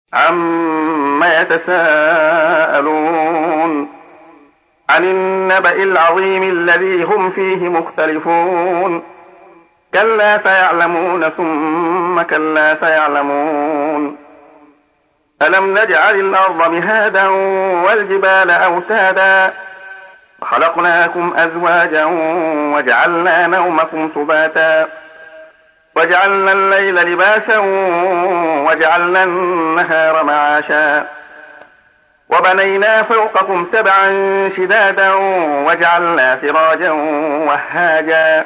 عما يتساءلون عن النبأ العظيم الذي هم فيه مختلفون كلا سيعلمون ثم كلا سيعلمون ألم نجعل الأرض مهادا والجبال أوتادا وخلقناكم أزواجا وجعلنا نومكم سباتا وجعلنا الليل لباسا وجعلنا النهار معاشا وبنينا فوقكم سبعا شدادا وجعلنا سراجا وهاجا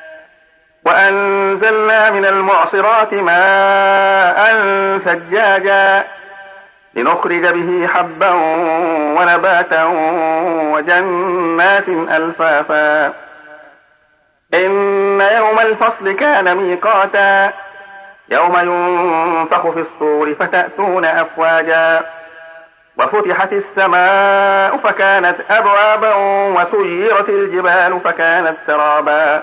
وأنزلنا من المعصرات ماء ثجاجا لنخرج به حبا ونباتا وجنات ألفافا إن يوم الفصل كان ميقاتا يوم ينفخ في الصور فتأتون أفواجا وفتحت السماء فكانت أبوابا وسيرت الجبال فكانت سرابا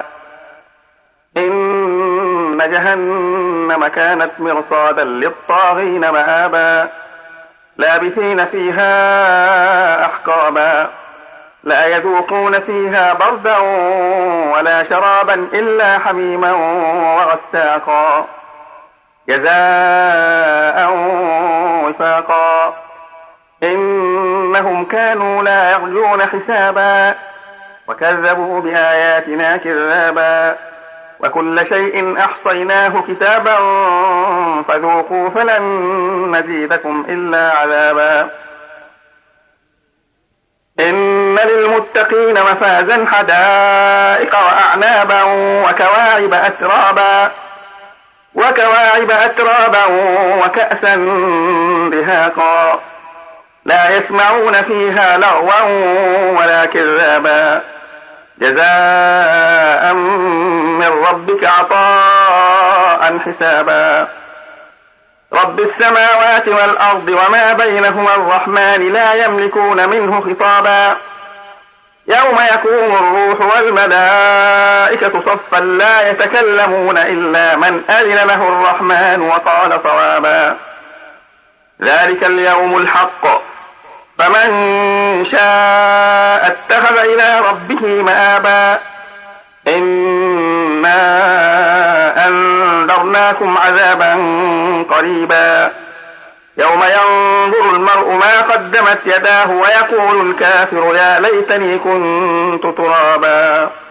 إن جهنم كانت مرصادا للطاغين مآبا لابثين فيها أحقابا لا يذوقون فيها بردا ولا شرابا إلا حميما وغساقا جزاء وفاقا إنهم كانوا لا يرجون حسابا وكذبوا بآياتنا كذابا وكل شيء أحصيناه كتابا فذوقوا فلن نزيدكم إلا عذابا إن للمتقين مفازا حدائق وأعنابا وكواعب أترابا وكأسا دهاقا لا يسمعون فيها لغوا ولا كذابا جزاء من ربك عطاء حسابا رب السماوات والأرض وما بينهما الرحمن لا يملكون منه خطابا يوم يقوم الروح والملائكة صفا لا يتكلمون إلا من أذن له الرحمن وقال صوابا ذلك اليوم الحق فمن شاء اتخذ إلى ربه مآبا إنا أنذرناكم عذابا قريبا يوم ينظر المرء ما قدمت يداه ويقول الكافر يا ليتني كنت ترابا